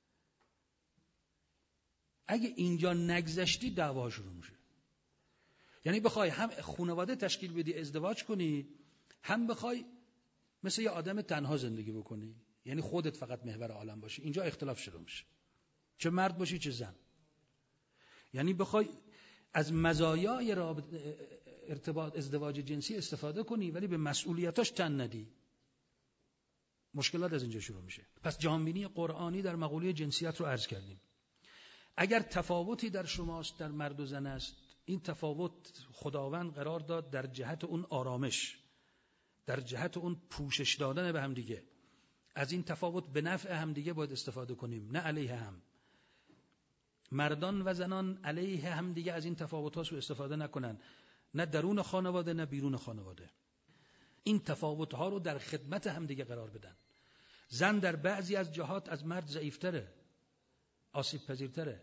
Speaker 1: اگه اینجا نگذشتی دعوا شروع میشه. یعنی بخوای هم خانواده تشکیل بدی ازدواج کنی، هم بخوای مثل یه آدم تنها زندگی بکنی، یعنی خودت فقط محور عالم باشی، اینجا اختلاف شروع میشه. چه مرد باشی چه زن. یعنی بخوای از مزایای ارتباط ازدواج جنسی استفاده کنی ولی به مسئولیتاش تن ندی، مشکلات از اینجا شروع میشه. پس جهانبینی قرآنی در مقوله جنسیت رو عرض کردیم. اگر تفاوتی در شماست، در مرد و زن است، این تفاوت خداوند قرار داد در جهت اون آرامش، در جهت اون پوشش دادن به هم دیگه. از این تفاوت به نفع هم دیگه باید استفاده کنیم، نه علیه هم. مردان و زنان علیه هم دیگه از این تفاوت‌ها سوء استفاده نکنن، نه درون خانواده نه بیرون خانواده. این تفاوت‌ها رو در خدمت هم دیگه قرار بدن. زن در بعضی از جهات از مرد ضعیف‌تره، آسیب پذیرتره.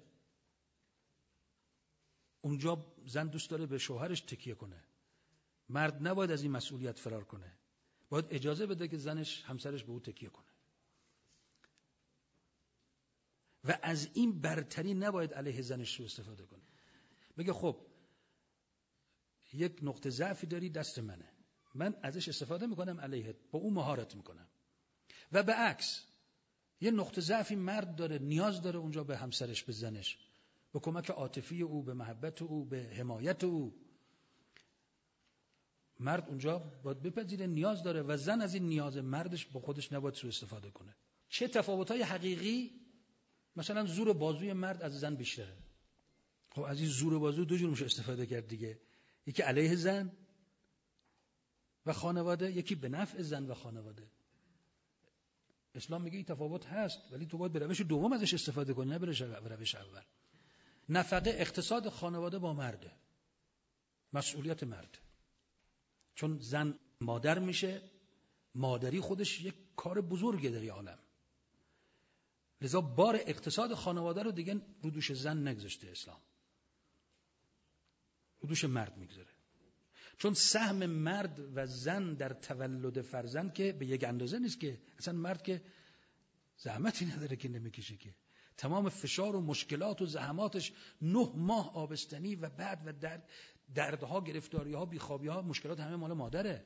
Speaker 1: اونجا زن دوست داره به شوهرش تکیه کنه. مرد نباید از این مسئولیت فرار کنه. باید اجازه بده که زنش، همسرش به او تکیه کنه. و از این برتری نباید علیه زنش سوء استفاده کنه. بگه خب یک نقطه ضعفی داری، دست منه، من ازش استفاده میکنم علیهت، با اون مهارت میکنم. و به عکس یه نقطه ضعفی مرد داره، نیاز داره اونجا به همسرش، به زنش، به کمک عاطفی او، به محبت او، به حمایت او. مرد اونجا باید بپذیره نیاز داره و زن از این نیاز مردش با خودش نباید سوء استفاده کنه. چه تفاوت‌های حقیقی؟ مثلا زور بازوی مرد از زن بیشتره. خب از این زور بازو دو جور میشه استفاده کرد دیگه. یکی علیه زن و خانواده، یکی به نفع زن و خانواده. اسلام میگه این تفاوت هست، ولی تو باید به روش دوم ازش استفاده کنی، نه به روش اول. نفقه، اقتصاد خانواده با مرده، مسئولیت مرد. چون زن مادر میشه، مادری خودش یک کار بزرگه در عالم. لذا بار اقتصاد خانواده رو دیگه رو دوش زن نگذاشته اسلام، رو دوش مرد میگذاره. چون سهم مرد و زن در تولد فرزند که به یک اندازه نیست، که اصلا مرد که زحمتی نداره که نمیکشه، که تمام فشار و مشکلات و زحماتش نه ماه آبستنی و بعد و درد، دردها، گرفتاریها، بیخوابیها، مشکلات همه مال مادره.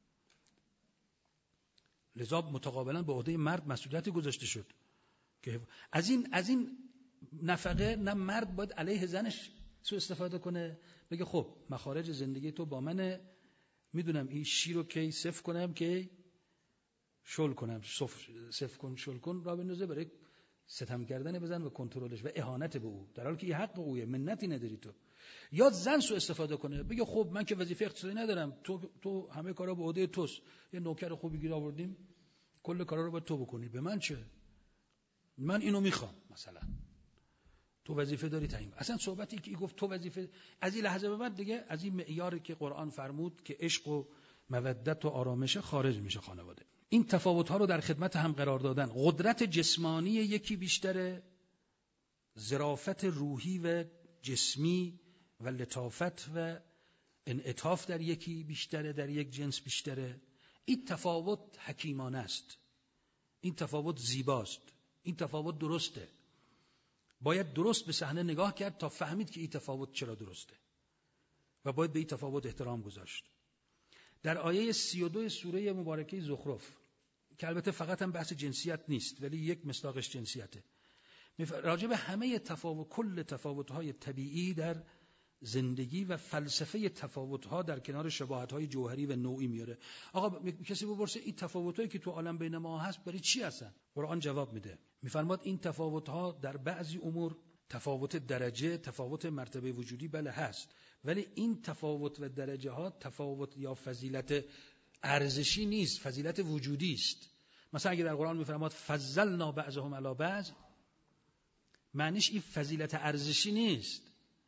Speaker 1: لذا متقابلا به عهده مرد مسئولیتی گذاشته شد که از این از این نفقه نه مرد باید علیه زنش سوء استفاده کنه، بگه خب مخارج زندگی تو با منه، میدونم این شیر رو کی صفر کنم کی شل کنم، صفر کن شل کن را بندازه، برای ستم کردن بزن و کنترلش و اهانت به او، در حالی که این حق اوه، منتی نداری تو. یا زن سوء استفاده کنه، بگه خب من که وظیفه اقتصادی ندارم، تو تو همه کارا به عهده توست، یه نوکر خوبی گیر آوردیم کل کارا رو باید تو بکنی، به من چه؟ من اینو میخوام، مثلا تو وظیفه داری تعیین. اصلا صحبتی که گفت تو وظیفه، از این لحظه به بعد دیگه از این معیاری که قرآن فرمود که عشق و مودت و آرامش خارج میشه خانواده. این تفاوت‌ها رو در خدمت هم قرار دادن. قدرت جسمانی یکی بیشتره، ظرافت روحی و جسمی و لطافت و انعطاف در یکی بیشتره، در یک جنس بیشتره. این تفاوت حکیمانه است، این تفاوت زیباست، این تفاوت درسته. باید درست به صحنه نگاه کرد تا فهمید که این تفاوت چرا درسته و باید به این تفاوت احترام گذاشت. در آیه سی و دو سوره مبارکه زخرف که البته فقط هم بحث جنسیت نیست ولی یک مصداقش جنسیته، راجع به همه تفاوت، کل تفاوت‌های طبیعی در زندگی و فلسفه تفاوت‌ها در کنار شباهت‌های جوهری و نوعی میاره. آقا کسی بپرسه این تفاوت‌هایی که تو عالم بین ما هست برای چی هستن؟ قرآن جواب میده. میفرماد این تفاوت‌ها در بعضی امور تفاوت درجه، تفاوت مرتبه وجودی بله هست، ولی این تفاوت و درجه ها تفاوت یا فضیلت ارزشی نیست، فضیلت وجودی است. مثلا اگه در قرآن میفرماد فضلنا بعضهم علی بعض، معنیش این فضیلت ارزشی نیست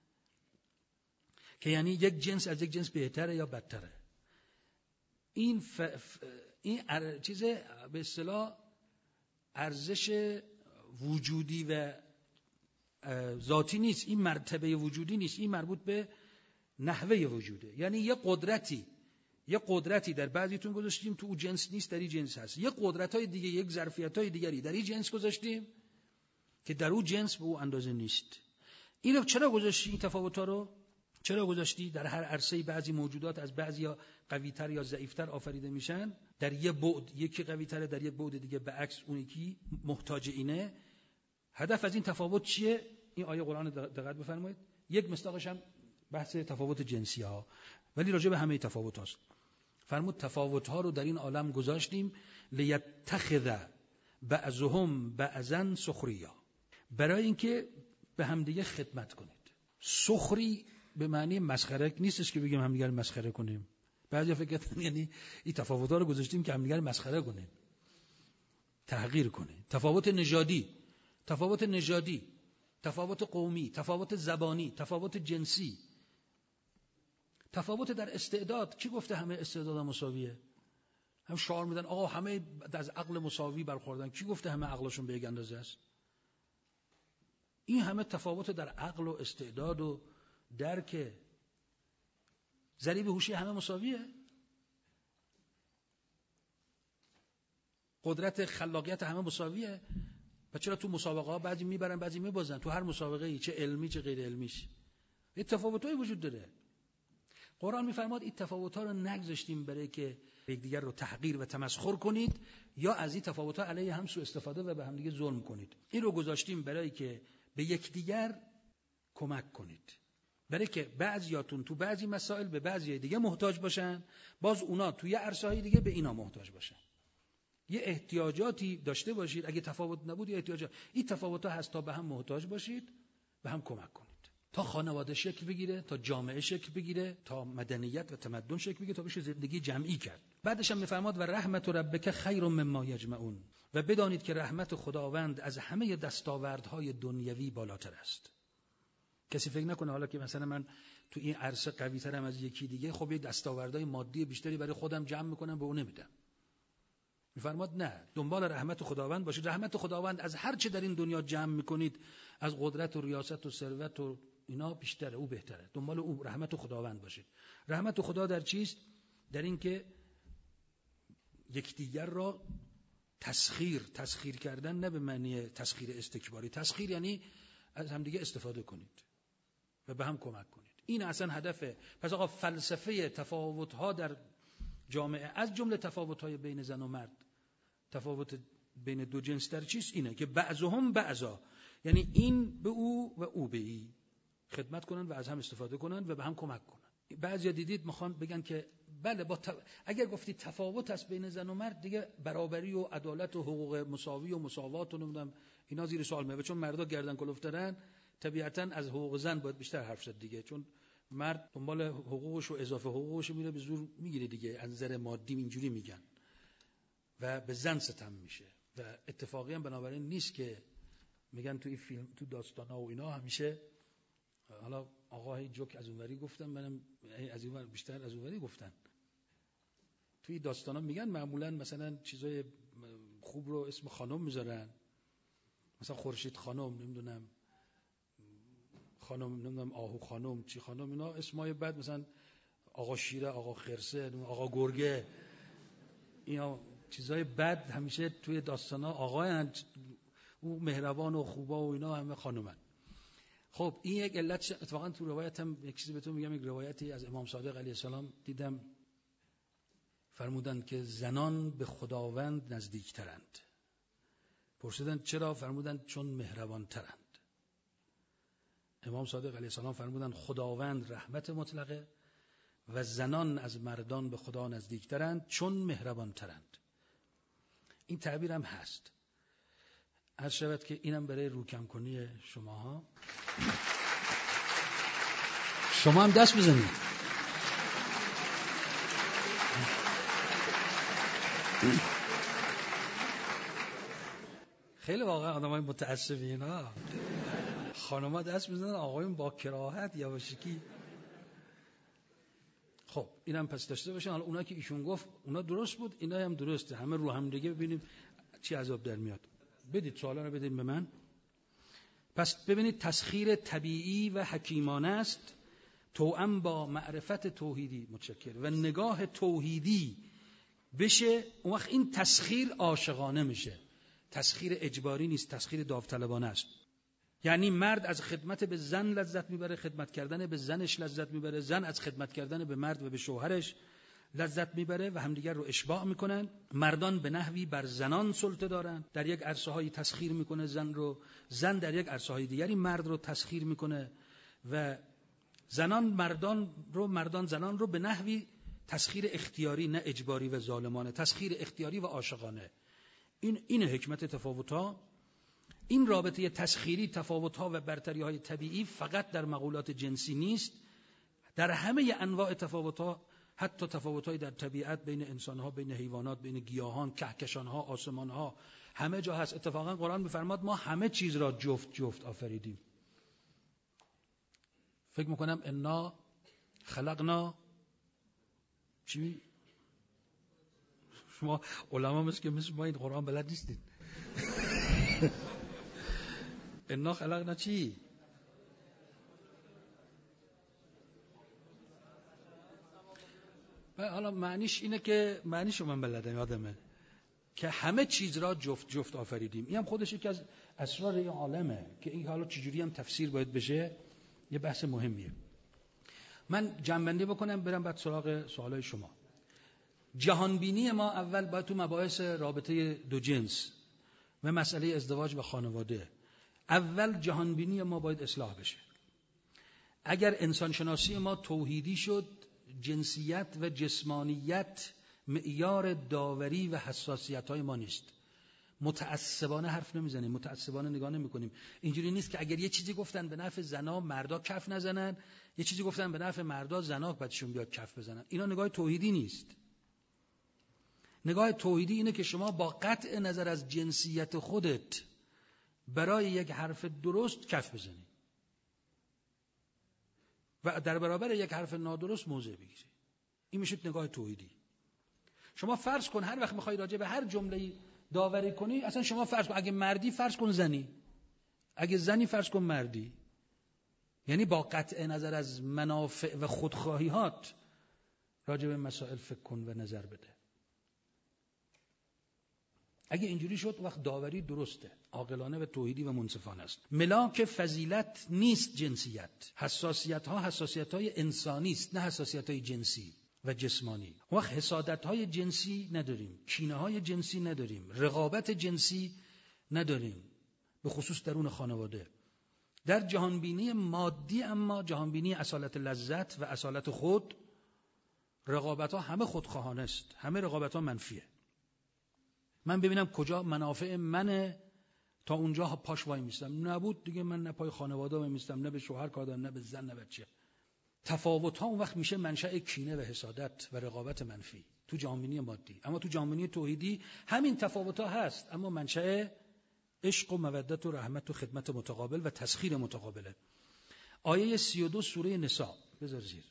Speaker 1: که یعنی یک جنس از یک جنس بهتره یا بدتره. این ف... ف... این ار... چیز به اصطلاح ارزش وجودی و ذاتی نیست، این مرتبه وجودی نیست، این مربوط به نحوه وجوده. یعنی یه قدرتی یه قدرتی در بعضیتون گذاشتیم تو اون جنس نیست، در این جنس هست. یه قدرت‌های دیگه، یک ظرفیت‌های دیگری در این جنس گذاشتیم که در اون جنس به اون اندازه نیست. اینو چرا گذاشتی این تفاوت‌ها رو؟ چرا گذاشتی؟ در هر عرصه‌ای بعضی موجودات از بعضیا قوی‌تر یا ضعیف‌تر آفریده میشن، در یه بعد یکی قوی‌تره، در یه بعد دیگه به عکس اون یکی محتاج اینه. هدف از این تفاوت چیه؟ این آیه قرآن دقت بفرمایید. یک مصداقش هم بحث تفاوت جنسی ها، ولی راجع به همه تفاوت هاست. فرمود تفاوت ها رو در این عالم گذاشتیم لیتخذ بعضهم بعضا سخریا، برای اینکه به همدیگه خدمت کنید. سخری به معنی مسخره نیستش که بگیم همدیگه رو مسخره کنیم. بعضیا فکر کردن یعنی این تفاوت ها رو گذاشتیم که همدیگه رو مسخره کنیم، تحقیر کنیم. تفاوت نژادی، تفاوت نژادی، تفاوت قومی، تفاوت زبانی، تفاوت جنسی، تفاوت در استعداد. کی گفته همه استعداد مساویه؟ هم شعار میدن آقا همه از عقل مساوی برخوردن. کی گفته همه عقلشون به یک اندازه است؟ این همه تفاوت در عقل و استعداد و درک، ضریب هوشی همه مساویه؟ قدرت خلاقیت همه مساویه؟ و چرا تو مسابقه ها بعضی میبرن بعضی میبازن؟ تو هر مسابقه ای چه علمی چه غیر علمیش این تفاوت‌هایی وجود داره. قرآن میفرماد این تفاوت‌ها رو نگذاشتیم برای که یکدیگر رو تحقیر و تمسخر کنید یا از این تفاوت‌ها علیه هم سوء استفاده و به هم دیگه ظلم کنید. این رو گذاشتیم برای که به یکدیگر کمک کنید، برای که بعضیاتون تو بعضی مسائل به بعضی دیگه محتاج باشن، باز اونا توی عرصه‌های دیگه به اینا محتاج باشن. یه احتیاجاتی داشته باشید، اگه تفاوت نبود یه احتیاجات، این تفاوت‌ها هست تا به هم محتاج باشید، به هم کمک کنید، تا خانواده شکل بگیره، تا جامعه شکل بگیره، تا مدنیت و تمدن شکل بگیره، تا بشه زندگی جمعی کرد. بعدش هم میفرماد و رحمت ربک خیر مما یجمعون، و بدانید که رحمت خداوند از همه دستاوردهای دنیوی بالاتر است. کسی فکر نکنه حالا که مثلا من تو این عرصه قوی ترم از یکی دیگه، خب یه دستاوردهای مادی بیشتری برای خودم جمع میکنم به اون نمیدم. میفرماد نه، دنبال رحمت خداوند باشید. رحمت خداوند از هر چه در این دنیا جمع میکنید، از قدرت و ریاست و ثروت و اینا بیشتره، او بهتره. دنبال او رحمت خداوند باشید. رحمت خدا در چیست؟ در این که یکدیگر را تسخیر تسخیر کردن، نه به معنی تسخیر استکباری. تسخیر یعنی از همدیگه استفاده کنید و به هم کمک کنید. این اصلا هدفه. پس آقا فلسفه تفاوت‌ها در جامعه، از جمله تفاوت‌های بین زن و مرد، تفاوت بین دو جنس در چیست؟ اینه که بعضهم بعضا، یعنی این به او و او به ای خدمت کنن و از هم استفاده کنن و به هم کمک کنن. بعضیا دیدید میخوان بگن که بله با ت... اگر گفتی تفاوت است بین زن و مرد، دیگه برابری و عدالت و حقوق مساوی و مساوات و نمیدونم اینا زیر سوال میاد، چون مردا گردن کلفترن، طبیعتاً از حقوق زن باید بیشتر حرف زد دیگه، چون مرد دنبال حقوقش و اضافه حقوقش میره، به زور میگیره دیگه، از نظر مادی اینجوری میگن و به زن ستم میشه. و اتفاقی هم بنابراین نیست که میگن توی فیلم، تو داستانا و اینا همیشه، حالا آقای جوک از اونوری گفتن، منم از اونور بیشتر از اونوری گفتن، توی داستانا میگن معمولا مثلا چیزای خوب رو اسم خانم میذارن، مثلا خورشید خانم، نمیدونم خانم، نمیدونم آهو خانم، چی خانم، اینا اسمای بد، مثلا آقا شیره، آقا خرسه، آقا گرگه، اینا چیزای بد همیشه توی داستانا آقایان، او مهربان و خوبا و اینا همه خانومن. خب این یک علت. اتفاقا تو روایت هم یک چیزی بهتون میگم، یک روایتی از امام صادق علیه السلام دیدم، فرمودند که زنان به خداوند نزدیکترند. پرسیدن چرا؟ فرمودند چون مهربان ترند. امام صادق علیه السلام فرمودند خداوند رحمت مطلقه و زنان از مردان به خدا نزدیکترند چون مهربان ترند. این تعبیر هم هست. عرض شود که اینم برای روکم کنی شماها. شما هم دست بزنید. خیلی واقعا آدمای متعصبین ها. خانم‌ها دست بزنن، آقایون با کراهت یواشکی. خب اینم پس داشته باشین. حالا اونا که ایشون گفت اونا درست بود، اینا هم درسته. همه رو هم دیگه ببینیم چی عذاب در میاد. بدید سوالا رو بدید به من. پس ببینید تسخیر طبیعی و حکیمانه است، توأم با معرفت توحیدی. متشکر. و نگاه توحیدی بشه، اون وقت این تسخیر عاشقانه میشه. تسخیر اجباری نیست، تسخیر داوطلبانه است. یعنی مرد از خدمت به زن لذت میبره، خدمت کردن به زنش لذت میبره، زن از خدمت کردن به مرد و به شوهرش لذت میبره و همدیگر رو اشباع میکنن. مردان به نحوی بر زنان سلطه دارن، در یک عرصه هایی تسخیر میکنه زن رو، زن در یک عرصه های دیگری مرد رو تسخیر میکنه و زنان مردان رو، مردان زنان رو به نحوی تسخیر اختیاری، نه اجباری و ظالمانه، تسخیر اختیاری و عاشقانه. این این حکمت تفاوت‌ها. این رابطه تسخیری، تفاوت‌ها و برتری‌های طبیعی فقط در مقولات جنسی نیست، در همه انواع تفاوت‌ها، حتی تفاوت‌های در طبیعت بین انسان‌ها، بین حیوانات، بین گیاهان، کهکشان‌ها، آسمان‌ها، همه جا هست. اتفاقاً قرآن می‌فرماد ما همه چیز را جفت جفت آفریدیم. فکر می‌کنم انا خلقنا چی؟ شما علما مثل که مثل ما این قرآن بلد نیستید. انا خلقنا چی؟ حالا معنیش اینه که معنیشو من بلدم، یادمه که همه چیز را جفت جفت آفریدیم. این هم خودش یکی از اسرار این عالمه که این حالا چجوری هم تفسیر باید بشه، یه بحث مهمیه. من جمع‌بندی بکنم برم بعد سراغ سوالای شما. جهانبینی ما اول باید تو مباحث رابطه دو جنس و مسئله ازدواج و خانواده، اول جهانبینی ما باید اصلاح بشه. اگر انسانشناسی ما توحیدی شد، جنسیت و جسمانیت معیار داوری و حساسیت‌های ما نیست. متعصبانه حرف نمیزنیم، متعصبانه نگاه نمی‌کنیم. اینجوری نیست که اگر یه چیزی گفتن به نفع زنا مردا کف نزنن، یه چیزی گفتن به نفع مردا زنا بعدشون بیاد کف بزنن. اینا نگاه توحیدی نیست. نگاه توحیدی اینه که شما با قطع نظر از جنسیت خودت برای یک حرف درست کف بزنی و در برابر یک حرف نادرست موضع بگیری. این میشه نگاه توحیدی. شما فرض کن هر وقت میخوای راجع به هر جمله‌ای داوری کنی، اصلا شما فرض کن اگه مردی فرض کن زنی، اگه زنی فرض کن مردی، یعنی با قطع نظر از منافع و خودخواهیات راجع به مسائل فکر کن و نظر بده. اگه اینجوری شد وقت داوری درسته، عاقلانه و توحیدی و منصفانه است. ملاک فضیلت نیست جنسیت. حساسیت ها حساسیت های انسانی است، نه حساسیت های جنسی و جسمانی. وقت حسادت های جنسی نداریم، کینه های جنسی نداریم، رقابت جنسی نداریم، به خصوص درون خانواده. در جهانبینی مادی اما جهانبینی اصالت لذت و اصالت خود، رقابت ها همه خودخواهانه است، همه رقابت ها منفیه. من ببینم کجا منافع منه تا اونجا پاش وای میستم، نبود دیگه من نه پای خانواده وای میستم، نه به شوهر کار دارم، نه به زن، نه بچه. تفاوت ها اون وقت میشه منشأ کینه و حسادت و رقابت منفی تو جهانبینی مادی. اما تو جهانبینی توحیدی همین تفاوت ها هست، اما منشأ عشق و مودت و رحمت و خدمت متقابل و تسخیر متقابله. آیه سی و دو سوره نساء، بذار زیر.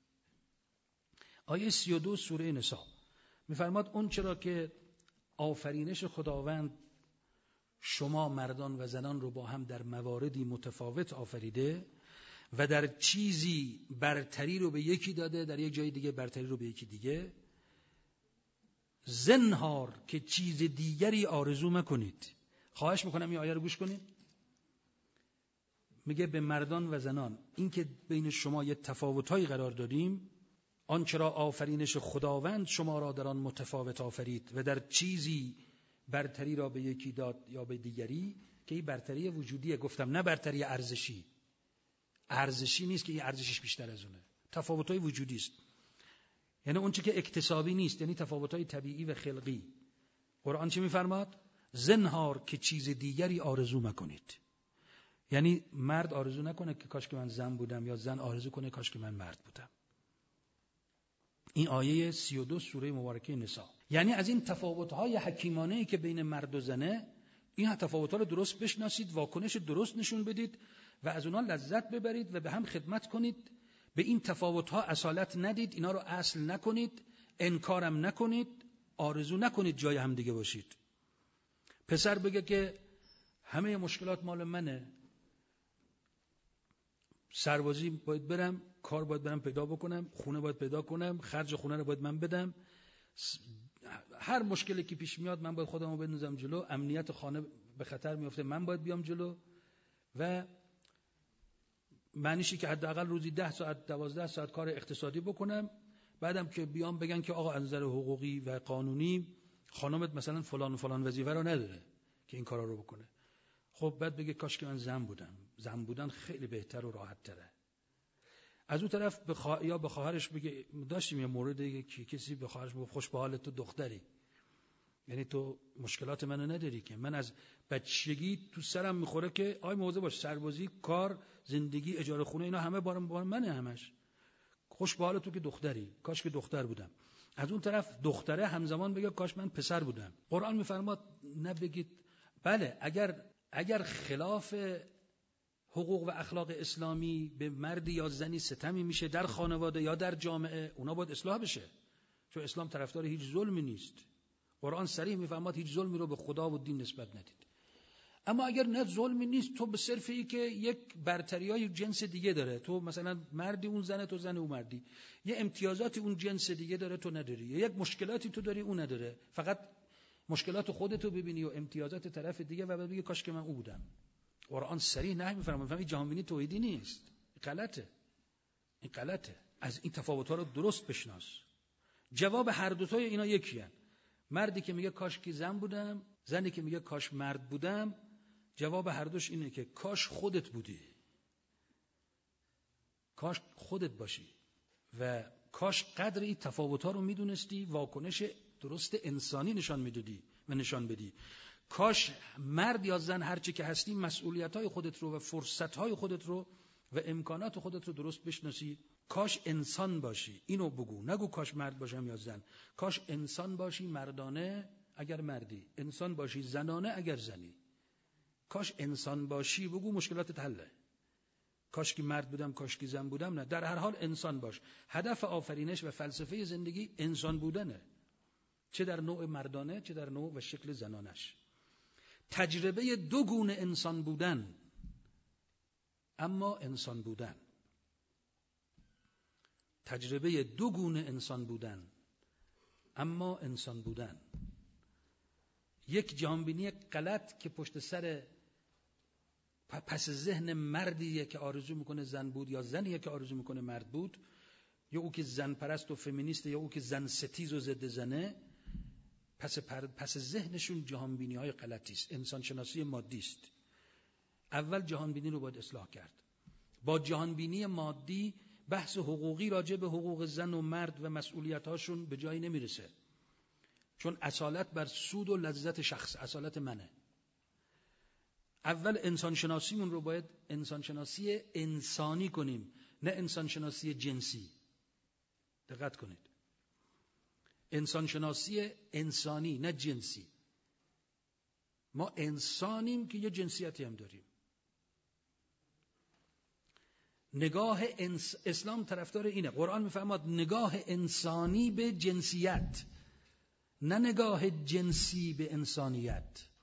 Speaker 1: آیه سی و دو سوره نساء میفرماد اون چرا که آفرینش خداوند شما مردان و زنان رو با هم در مواردی متفاوت آفریده و در چیزی برتری رو به یکی داده، در یک جای دیگه برتری رو به یکی دیگه، زنهار که چیز دیگری آرزو مکنید. خواهش میکنم این آیه رو گوش کنید. میگه به مردان و زنان این که بین شما یه تفاوت‌هایی قرار دادیم، آن چرا آفرینش خداوند شما را در آن متفاوت آفرید و در چیزی برتری را به یکی داد یا به دیگری که این برتری وجودیه. گفتم نه برتری ارزشی. ارزشی نیست که این ارزشش بیشتر از اونه. تفاوت‌های وجودی است. یعنی اون چی که اکتسابی نیست، یعنی تفاوت‌های طبیعی و خلقی. قرآن چی می‌فرماد؟ زنهار که چیز دیگری آرزو مکنید. یعنی مرد آرزو نکنه که کاش که من زن بودم، یا زن آرزو کنه کاش که من مرد بودم. این آیه سی و دو سوره مبارکه نساء. یعنی از این تفاوت‌های حکیمانه‌ای که بین مرد و زنه، این تفاوت‌ها رو درست بشناسید، واکنش درست نشون بدید و از اونها لذت ببرید و به هم خدمت کنید. به این تفاوت‌ها اصالت ندید، اینا رو اصل نکنید، انکارم نکنید، آرزو نکنید جای هم دیگه باشید. پسر بگه که همه مشکلات مال منه، سربازی باید برم، کار باید برم پیدا بکنم، خونه باید پیدا کنم، خرج خونه رو باید من بدم، هر مشکلی که پیش میاد من باید خودم رو بندازم جلو، امنیت خانه به خطر میفته من باید بیام جلو. و معنیشی که حداقل روزی ده ساعت دوازده ساعت کار اقتصادی بکنم، بعدم که بیام بگن که آقا از نظر حقوقی و قانونی خانمت مثلا فلان و فلان وظیفه رو نداره که این کارا رو بکنه. خب بعد بگه کاش که من زن بودم. زن بودن خیلی بهتر و راحت تره. از اون طرف به خوا... یا به خواهرش بگه، داشتیم یه موردی که کسی به خواهرش بگه خوش به حالت تو دختری، یعنی تو مشکلات منو نداری که من از بچگی تو سرم میخوره که آی مواظب باش، سربازی، کار، زندگی، اجاره خونه، اینا همه بارم بار منه همش. خوش به حالت تو که دختری، کاش که دختر بودم. از اون طرف دختره همزمان بگه کاش من پسر بودم. قرآن میفرماد نبگید. بله اگر اگر خلاف حقوق و اخلاق اسلامی به مردی یا زنی ستمی میشه در خانواده یا در جامعه، اونا باید اصلاح بشه، چون اسلام طرفدار هیچ ظلمی نیست. قرآن صریح میفرماد هیچ ظلمی رو به خدا و دین نسبت ندید. اما اگر نه ظلمی نیست، تو به صرف ای که یک برتریای جنس دیگه داره، تو مثلا مردی اون زنه، تو زن اون مردی، یه امتیازاتی اون جنس دیگه داره تو نداری، یک مشکلاتی تو داری اون نداره، فقط مشکلات خودتو ببینی و امتیازات طرف دیگه و بعد بگی کاش که من او بودم. قرآن صریح نه میفرماید. میفهمی جهانبینی توحیدی نیست. غلطه. این غلطه. از این تفاوت‌ها رو درست بشناس. جواب هر دو تای اینا یکیه. مردی که میگه کاش که زن بودم، زنی که میگه کاش مرد بودم، جواب هر دوش اینه که کاش خودت بودی. کاش خودت باشی و کاش قدر این تفاوت‌ها رو میدونستی، واکنش درست انسانی نشان میدادی و نشان بدی. کاش مرد یا زن هرچی که هستی مسئولیت‌های خودت رو و فرصت‌های خودت رو و امکانات خودت رو درست بشناسی. کاش انسان باشی، اینو بگو، نگو کاش مرد باشم یا زن. کاش انسان باشی مردانه اگر مردی، انسان باشی زنانه اگر زنی. کاش انسان باشی بگو، مشکلاتت حله. کاش که مرد بودم، کاش که زن بودم، نه، در هر حال انسان باش. هدف آفرینش و فلسفه زندگی انسان بودنه، چه در نوع مردانه چه در نوع و شکل زنانش. تجربه دو گونه انسان بودن، اما انسان بودن. تجربه دو گونه انسان بودن اما انسان بودن. یک جهانبینی غلط که پشت سر پس ذهن مردیه که آرزو میکنه زن بود یا زنیه که آرزو میکنه مرد بود، یا او که زن پرست و فمینیسته یا او که زن ستیز و ضد زنه. پس, پس ذهنشون جهانبینی های غلطی است، انسان شناسی مادی است. اول جهانبینی رو باید اصلاح کرد. با جهانبینی مادی بحث حقوقی راجع به حقوق زن و مرد و مسئولیت هاشون به جایی نمیرسه، چون اصالت بر سود و لذت شخص، اصالت منه. اول انسان شناسیمون رو باید انسان شناسی انسانی کنیم، نه انسان شناسی جنسی. دقت کنید، انسان شناسی انسانی نه جنسی. ما انسانیم که یه جنسیتی هم داریم. نگاه انس... اسلام طرفدار اینه. قرآن میفرماد نگاه انسانی به جنسیت، نه نگاه جنسی به انسانیت.